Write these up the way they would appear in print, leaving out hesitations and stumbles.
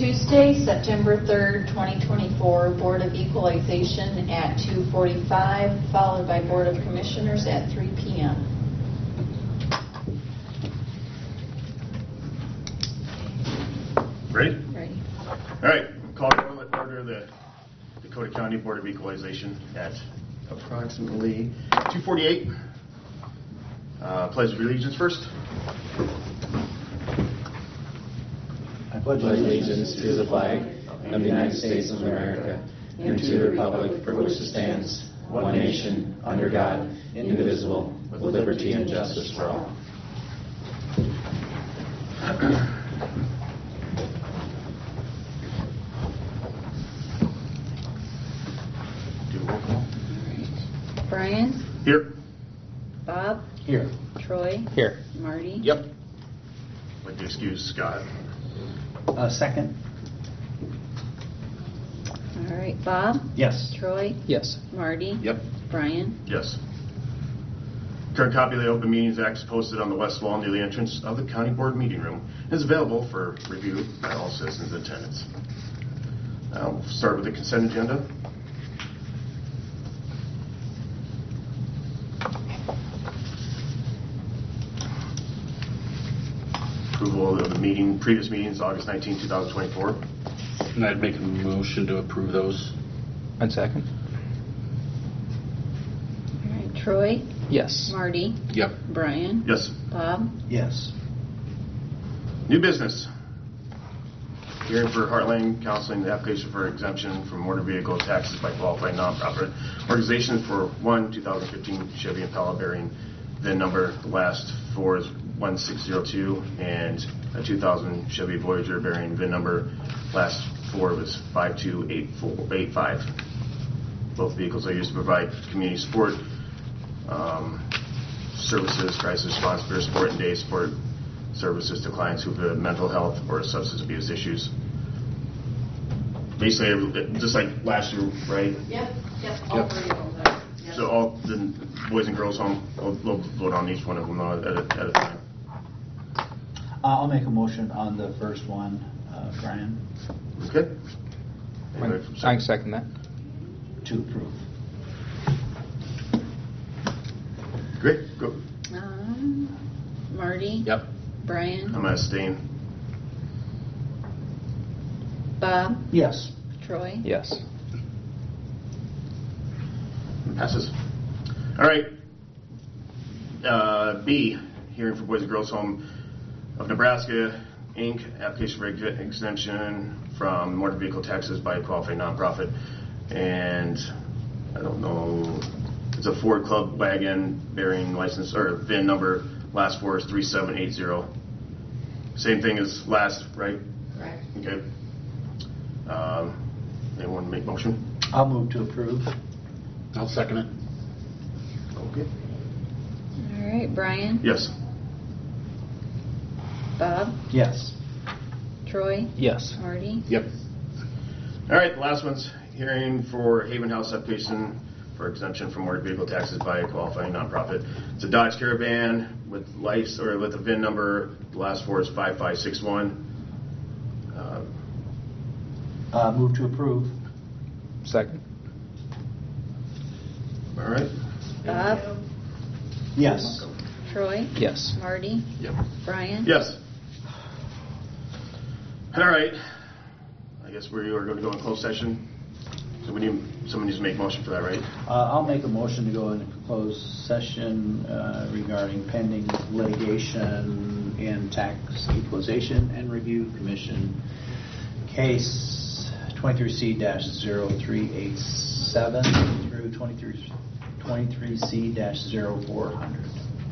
Tuesday, September 3rd, 2024, Board of Equalization at 2:45, followed by Board of Commissioners at 3 p.m. Ready? Ready. All right. Call to order the Dakota County Board of Equalization at approximately 2:48. Pledge of allegiance first. I pledge allegiance to the flag of the United States of America and to the republic for which it stands, one nation, under God, indivisible, with liberty and justice for all. Do a roll call. Brian? Here. Bob? Here. Troy? Here. Marty? Yep. I'd like to excuse Scott. Second. All right. Bob? Yes. Troy? Yes. Marty? Yep. Brian? Yes. Current copy of the Open Meetings Act is posted on the west wall near the entrance of the County Board meeting room and is available for review by all citizens in attendance. We'll start with the consent agenda. Approval of the previous meetings, August 19, 2024. And I'd make a motion to approve those. And second. All right. Troy? Yes. Marty? Yep. Brian? Yes. Bob? Yes. New business. Hearing for Heartland Counseling, the application for exemption from motor vehicle taxes by qualified nonprofit organizations for 2015 Chevy Impala bearing VIN number. The last four is 1602, and a 2000 Chevy Voyager bearing VIN number. Last four was 5285. Both vehicles are used to provide community support services, crisis response, peer support, and day support services to clients who have mental health or substance abuse issues. Basically, just like last year, right? Yep. All three of them. Yep. So all the boys and girls home, we'll vote on each one of them at a time. I'll make a motion on the first one, Brian. Okay. I second that. To approve. Great, go. Marty? Yep. Brian? I'm going to abstain. Bob? Yes. Troy? Yes. Passes. All right. B, hearing for Boys and Girls Home of Nebraska, Inc., application for exemption from motor vehicle taxes by a qualified nonprofit. And I don't know, it's a Ford Club wagon bearing license or VIN number. Last four is 3780. Same thing as last, right? Correct. Okay. Anyone make motion? I'll move to approve. I'll second it. Okay. All right. Brian? Yes. Bob? Yes. Troy? Yes. Marty? Yep. All right, the last one's hearing for Haven House application for exemption from motor vehicle taxes by a qualifying nonprofit. It's a Dodge Caravan with with a VIN number. The last four is 5561. Move to approve. Second. All right. Bob? Yes. Troy? Yes. Marty? Yep. Brian? Yes. All right. I guess we are going to go in closed session. So someone needs to make a motion for that, right? I'll make a motion to go into closed session regarding pending litigation in Tax Equalization and Review Commission case 23C-0387 through 23C-0400.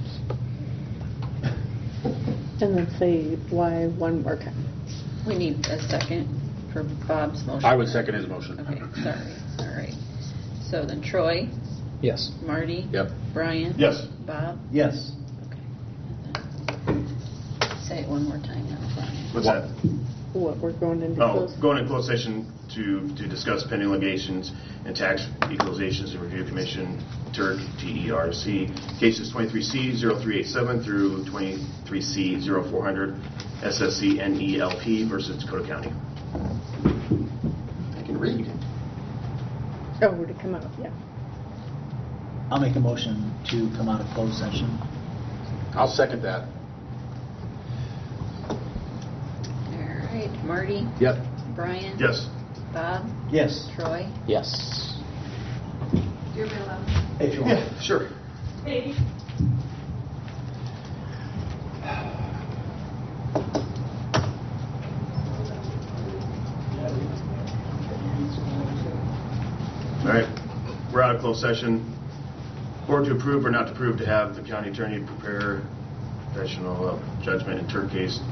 And then say why one more time. We need a second for Bob's motion. I would second his motion. Okay, sorry. All right. So then Troy? Yes. Marty? Yep. Brian? Yes. Bob? Yes. Okay. And then say it one more time now, Brian. What's that? What we're going into Oh, closed. going in closed session to discuss pending litigations and Tax Equalizations and Review Commission, TERC, TERC, cases 23C-0387 through 23C-0400, SSC NELP versus Dakota County. read. Oh, to come out, yeah. I'll make a motion to come out of closed session. I'll second that. All right, Marty, Yep. Brian. Yes. Bob, Yes. Troy. Yes. If you want. Sure. All right, we're out of closed session. Board to approve or not to approve to have the county attorney prepare professional judgment in Turk cases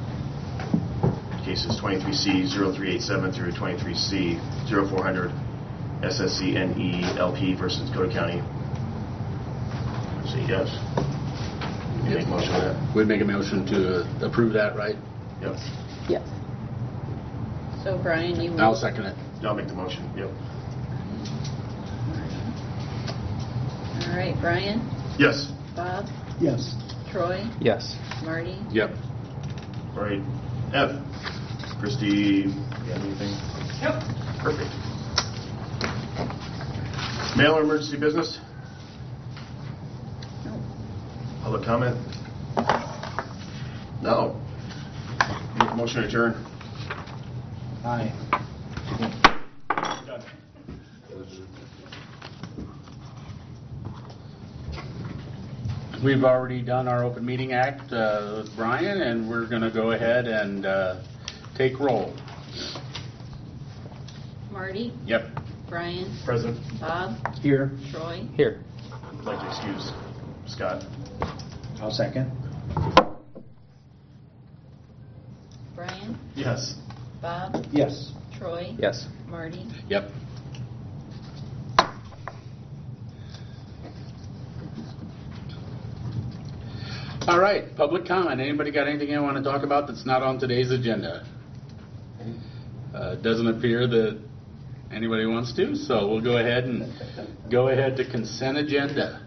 23C 0387 through 23C 0400 SSCNE LP versus Dakota County. Say yes. You make a motion on that? We'd make a motion to approve that, right? Yep. Yes. So Brian, you. I'll second it. I'll make the motion. Yep. All right, Brian, Yes. Bob, Yes. Troy, Yes. Marty. Yep. All right. F. Christie, you got anything? Yep. Perfect. Mail or emergency business? Public comment? No. Make a motion to adjourn. Aye. We've already done our open meeting act with Brian, and we're going to go ahead and take roll. Marty, Yep. Brian, Present. Bob, Here. Troy. Here. I'd like to excuse Scott. I'll second. Brian, Yes. Bob, Yes. Troy, Yes. Marty. Yep. All right, public comment. Anybody got anything they want to talk about that's not on today's agenda? Doesn't appear that anybody wants to, so we'll go ahead to consent agenda.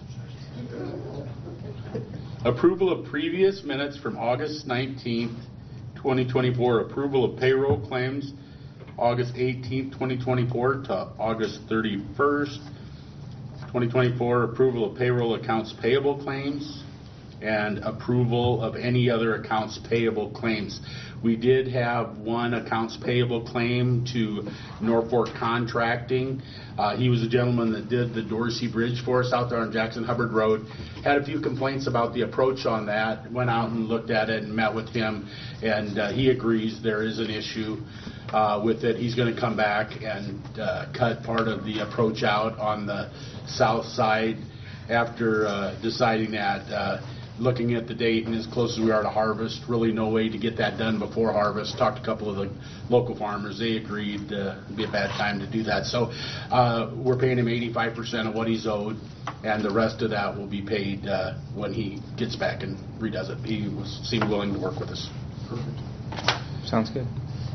Approval of previous minutes from August 19th, 2024. Approval of payroll claims August 18th, 2024 to August 31st, 2024. Approval of payroll accounts payable claims and approval of any other accounts payable claims. We did have one accounts payable claim to Norfolk Contracting. He was a gentleman that did the Dorsey Bridge for us out there on Jackson Hubbard Road. Had a few complaints about the approach on that. Went out and looked at it and met with him, and he agrees there is an issue with it. He's going to come back and cut part of the approach out on the south side after deciding that. Looking at the date and as close as we are to harvest, really no way to get that done before harvest. Talked to a couple of the local farmers. They agreed it'd be a bad time to do that. So we're paying him 85% of what he's owed, and the rest of that will be paid when he gets back and redoes it. He seemed willing to work with us. Perfect. Sounds good.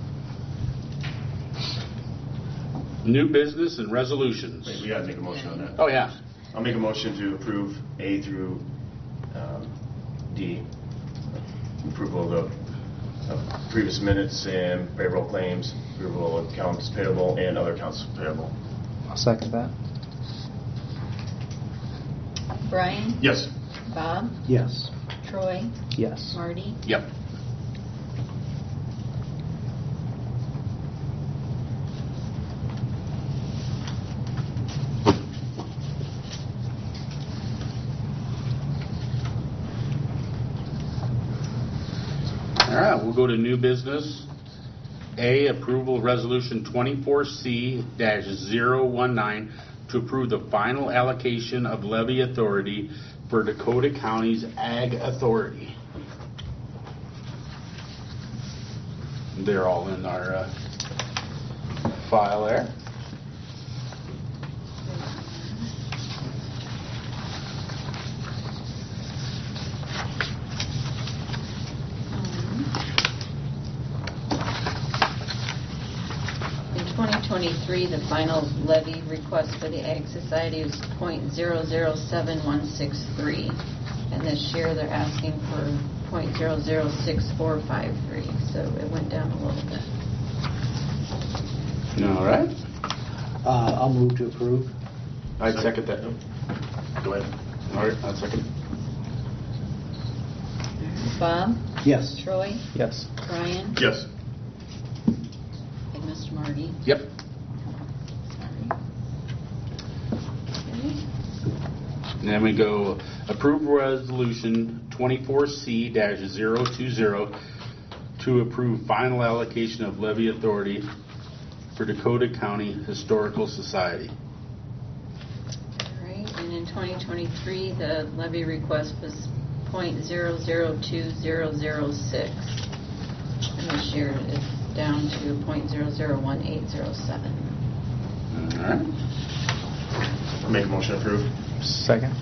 New business and resolutions. Wait, we got to make a motion on that. Oh, yeah. I'll make a motion to approve A through D. Approval of previous minutes and payroll claims, approval of accounts payable and other accounts payable. I'll second that. Brian, Yes. Bob, Yes. Troy, Yes. Marty. Yep. All right, we'll go to new business. A, approval of resolution 24C-019 to approve the final allocation of levy authority for Dakota County's Ag Authority. They're all in our file there. In 2023, the final levy request for the Ag Society was .007163, and this year they're asking for .006453, so it went down a little bit. All right. I'll move to approve. I'd second that. Go ahead. All right, I'd second. Bob? Yes. Troy? Yes. Brian? Yes. And Mr. Marty? Yep. Sorry. Okay. And then we go approve resolution 24C-020 to approve final allocation of levy authority for Dakota County Historical Society. All right, and in 2023, the levy request was .002006. And this year it's down to .001807. All right. Make a motion to approve. Second?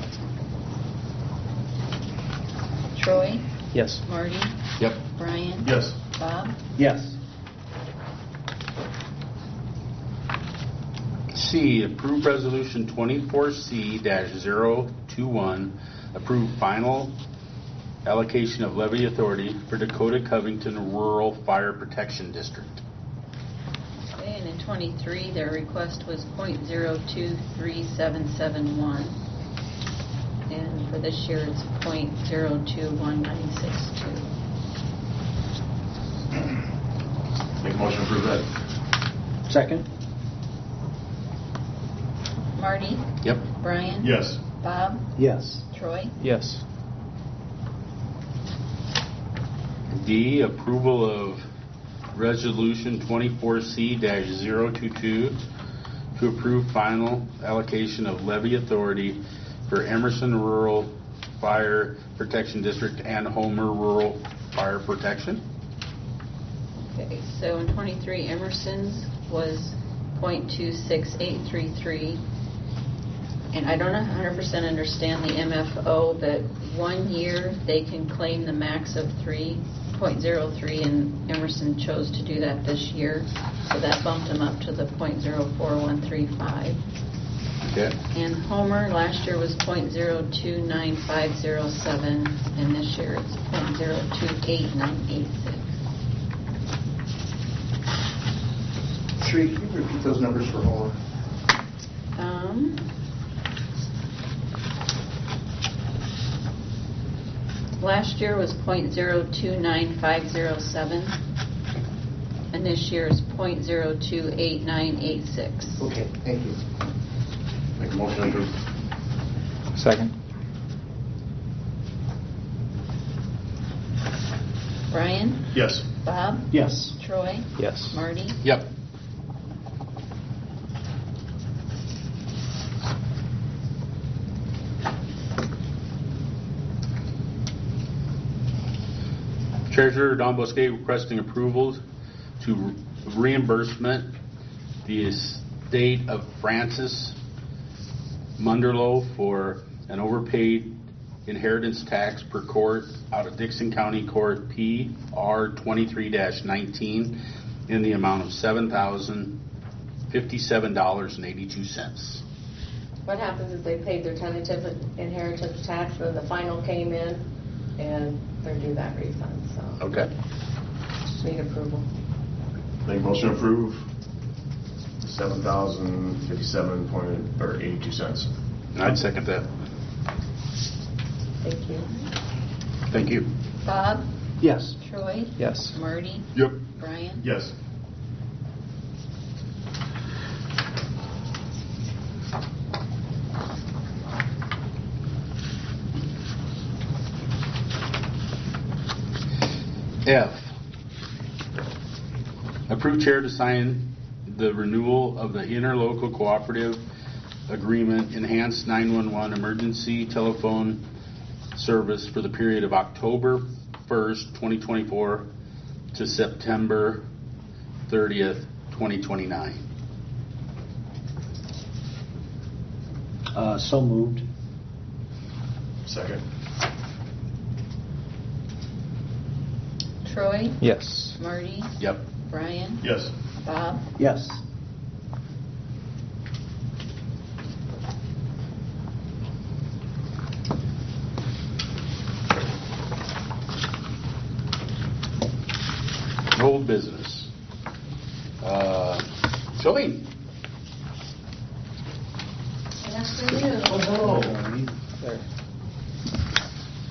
Troy? Yes. Marty? Yep. Brian? Yes. Bob? Yes. C, approve resolution 24C-021, approve final allocation of levy authority for Dakota Covington Rural Fire Protection District. Okay, and in 23, their request was .023771. And for this year, it's .021962. Make a motion to approve that. Second? Marty? Yep. Brian? Yes. Bob? Yes. Troy? Yes. D, approval of resolution 24C-022 to approve final allocation of levy authority for Emerson Rural Fire Protection District and Homer Rural Fire Protection. Okay, so in 23, Emerson's was .26833. And I don't 100% understand the MFO, but 1 year they can claim the max of 3.03, and Emerson chose to do that this year. So that bumped them up to the .04135. Okay. And Homer last year was .0295007, and this year it's .028986. Sheree, can you repeat those numbers for Homer? Last year was .029507, and this year is .028986. Okay, thank you. Make a motion to approve. Second? Brian? Yes. Bob? Yes. Troy? Yes. Marty? Yep. Treasurer Don Bosque requesting approval to reimbursement the estate of Francis Munderloh for an overpaid inheritance tax per court out of Dixon County Court PR 23-19 in the amount of $7,057.82. What happens is they paid their tentative inheritance tax, and then the final came in, and they're due that refund, so Okay. just need approval. Make a motion to approve. $7,057.82. I'd second that. Thank you. Thank you. Bob? Yes. Troy? Yes. Marty? Yep. Brian? Yes. F, approve chair to sign the renewal of the interlocal cooperative agreement enhanced 911 emergency telephone service for the period of October 1st, 2024 to September 30th, 2029. So moved. Second. Troy? Yes. Marty? Yep. Brian? Yes. Bob? Yes. Old business. Jolene?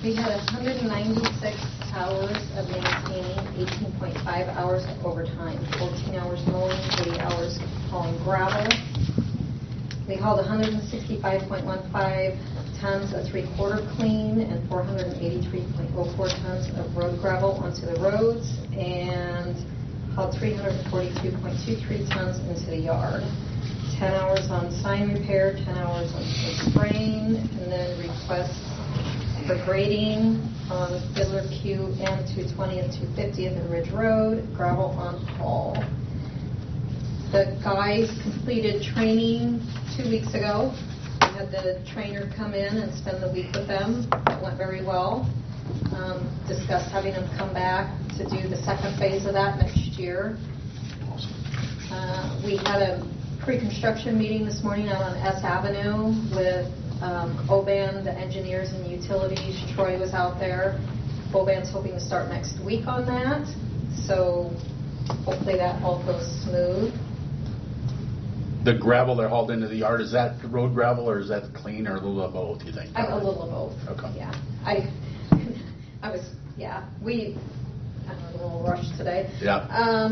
We had 196 hours of maintaining, 18.5 hours of overtime, 14 hours mowing, 80 hours hauling gravel. We hauled 165.15 tons of three-quarter clean and 483.04 tons of road gravel onto the roads, and hauled 342.23 tons into the yard. 10 hours on sign repair, 10 hours on spraying, and then requests for grading on Fiddler Q and 220th, 250th and Ridge Road, gravel on haul. The guys completed training 2 weeks ago. We had the trainer come in and spend the week with them. It went very well. Discussed having them come back to do the second phase of that next year. We had a pre-construction meeting this morning out on S Avenue with OBAN, the engineers and utilities. Troy was out there. OBAN's hoping to start next week on that. So hopefully that all goes smooth. The gravel they're hauled into the yard, is that road gravel or is that clean or a little of both, you think? A little of both. Okay. Yeah. I'm a little rushed today. Yeah.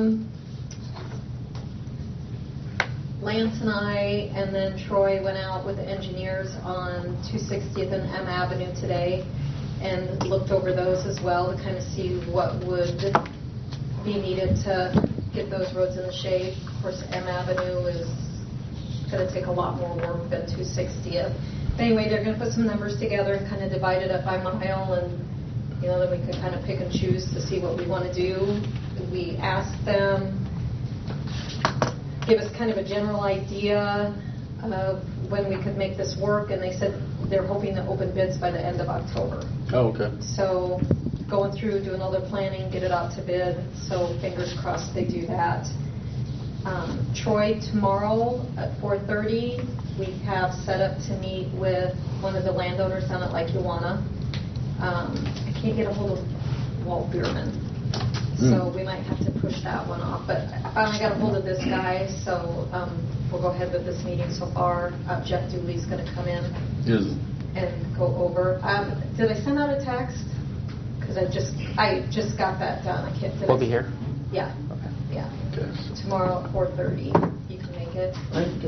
Lance and I and then Troy went out with the engineers on 260th and M Avenue today and looked over those as well to kind of see what would be needed to get those roads in the shape. Of course, M Avenue is going to take a lot more work than 260th. But anyway, they're going to put some numbers together and kind of divide it up by mile, and then we can kind of pick and choose to see what we want to do. We asked them, give us kind of a general idea of when we could make this work, and they said they're hoping to open bids by the end of October. Oh, okay. So going through, doing all their planning, get it out to bid, so fingers crossed they do that. Troy, tomorrow at 4:30, we have set up to meet with one of the landowners down at Lake Ewana. I can't get a hold of Walt Bierman, so we might have to push that one off. But I finally got a hold of this guy, so we'll go ahead with this meeting so far. Jeff Dooley's going to come in and go over. Did I send out a text? Because I just got that done. I can't. We'll be here? Yeah. Okay. Yeah. Okay. Tomorrow at 4:30. You can make it.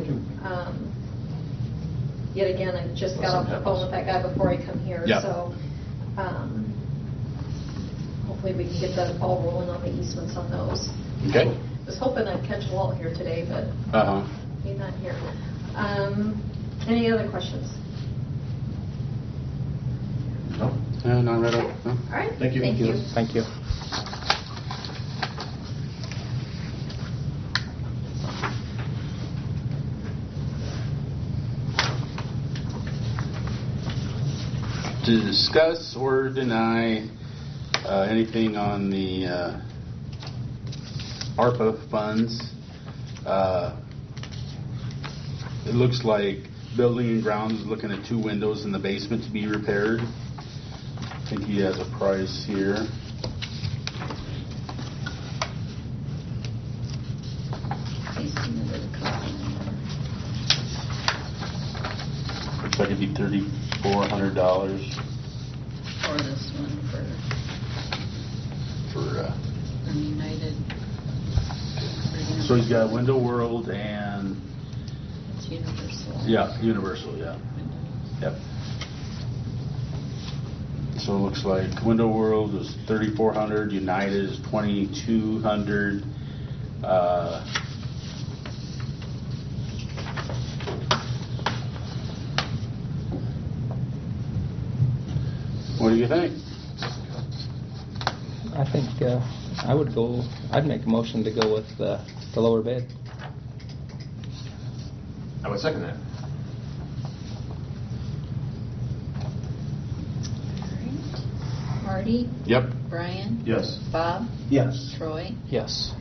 Yet again, I just got off the phone with that guy before I come here. Yeah. So hopefully we can get the ball rolling on the easements on those. Okay. I was hoping I'd catch Walt here today, but he's not here. Any other questions? No? Not right up. No. All right. Thank you. Thank you. Thank you. To discuss or deny anything on the ARPA funds. It looks like Building and Grounds is looking at 2 windows in the basement to be repaired. I think he has a price here. Looks like it'd be $3,400 For this one, for. United. So he's got Window World and It's Universal. Universal, yeah. Yep. So it looks like Window World is $3,400, United is $2,200. What do you think? I think I'd make a motion to go with the lower bid. I would second that. Marty? Yep. Brian? Yes. Bob? Yes. Troy? Yes.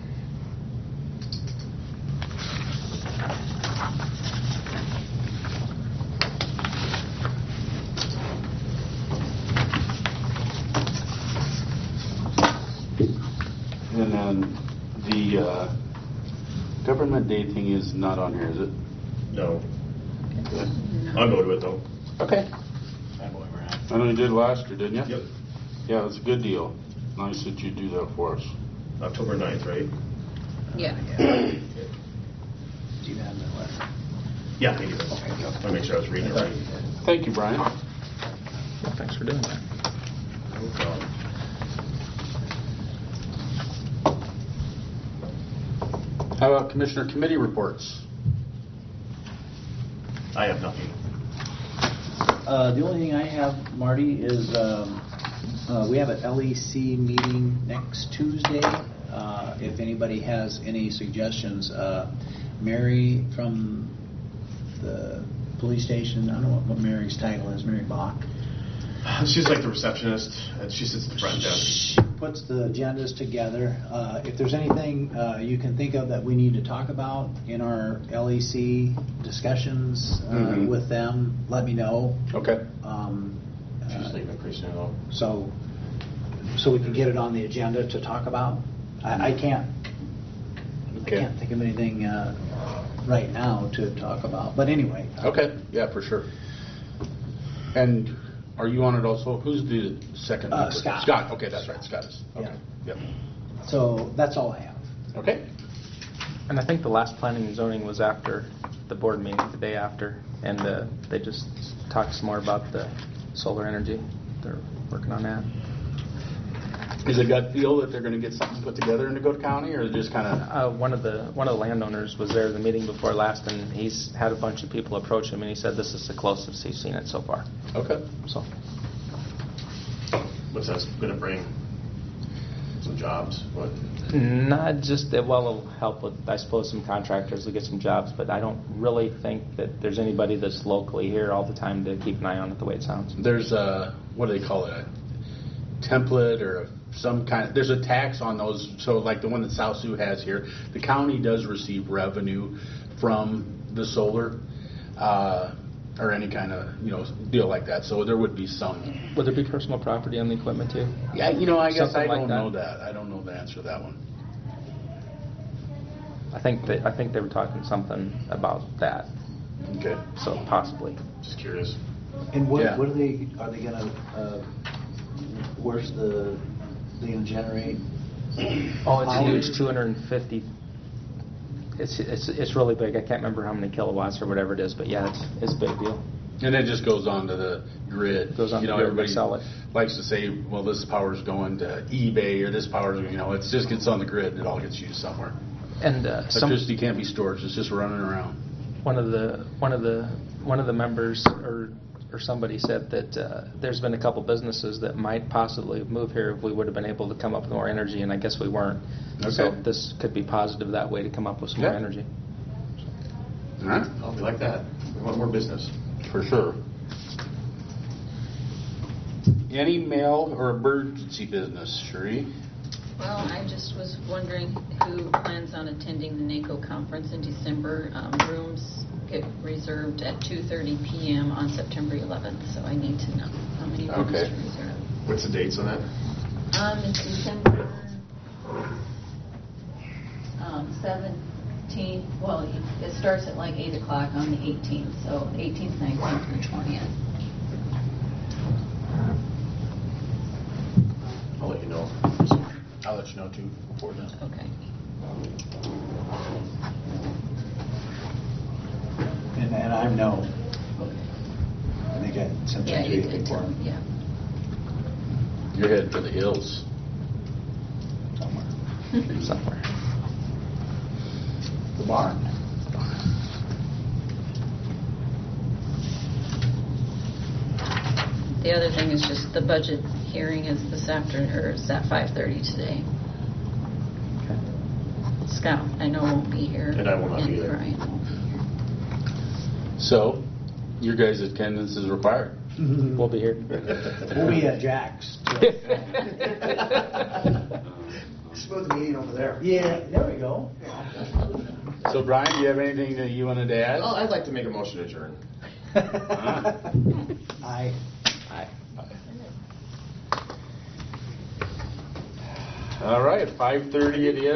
And then the government day thing is not on here, is it? No. Okay. I'll go to it though. Okay. I believe we're at. I know you did last year, didn't you? Yep. Yeah, that's a good deal. Nice that you do that for us. October 9th, right? Yeah. Do you have that letter? Yeah, I do. I want to make sure I was reading it right. Thank you, Brian. Thanks for doing that. No problem. How about Commissioner Committee reports? I have nothing. The only thing I have, Marty, is we have an LEC meeting next Tuesday. If anybody has any suggestions, Mary from the police station, I don't know what Mary's title is, Mary Bach. She's like the receptionist, and she sits at the front desk. She puts the agendas together. If there's anything you can think of that we need to talk about in our LEC discussions with them, let me know. Okay. She's leaving pretty soon, though. So we can get it on the agenda to talk about. I can't think of anything right now to talk about. But anyway. Okay. Yeah, for sure. And are you on it also? Who's the second member? Scott. Scott. Okay, that's right. Scott is. Okay. Yeah. Yep. So that's all I have. Okay. And I think the last planning and zoning was after the board meeting, the day after, and they just talked some more about the solar energy. They're working on that. Is it gut feel that they're going to get something put together in Dakota County, or just kind of? One of the landowners was there the meeting before last, and he's had a bunch of people approach him, and he said this is the closest he's seen it so far. Okay. So. What's that going to bring? Some jobs? What? Not just that. Well, it'll help with, I suppose, some contractors will get some jobs, but I don't really think that there's anybody that's locally here all the time to keep an eye on it the way it sounds. There's a, what do they call it? A template or some kind. There's a tax on those. So like the one that South Sioux has here, the county does receive revenue from the solar. Or any kind of, deal like that. So there would be some. Would there be personal property on the equipment too? Yeah, I guess Something I like don't that. know that. I don't know the answer to that one. I think they were talking something about that. Okay. So possibly. Just curious. And what Yeah. are they going to? Where's they going to generate? Oh, it's Hours? huge. 250. It's really big. I can't remember how many kilowatts or whatever it is, but yeah, it's a big deal. And it just goes on to the grid. Goes on the grid, everybody they sell it. likes to say, well, this power's going to eBay or this power, it just gets on the grid and it all gets used somewhere. And Electricity can't be stored; it's just running around. one of the members or somebody said that there's been a couple businesses that might possibly move here if we would have been able to come up with more energy, and I guess we weren't. Okay. So this could be positive that way to come up with some more Yeah. energy. All right, Oh, we like that. We want more business. for sure. Any mail or emergency business, Sheree? Well, I just was wondering who plans on attending the NACO conference in December. Rooms get reserved at 2:30 p.m. on September 11th, so I need to know how many rooms Okay. to reserve. What's the dates on that? It's December 17th. Well, it starts at like 8 o'clock on the 18th, so 18th, 19th, and 20th. I'll let you know. I'll let you know too before then. Okay. And I know. I think I sent Yeah, that to you you did before. tell me, yeah. You're headed for the hills. Somewhere. The barn. The other thing is just the budget hearing is this afternoon, or is at 5:30 today. Okay. Scott, I know won't be here. And I will not be there. Brian won't be here. So, your guys' attendance is required. We'll be here. We'll be at Jack's. Smooth meeting over there. Yeah, there we go. So, Brian, do you have anything that you wanted to add? Oh, I'd like to make a motion to adjourn. Aye. All right, 5:30 it is.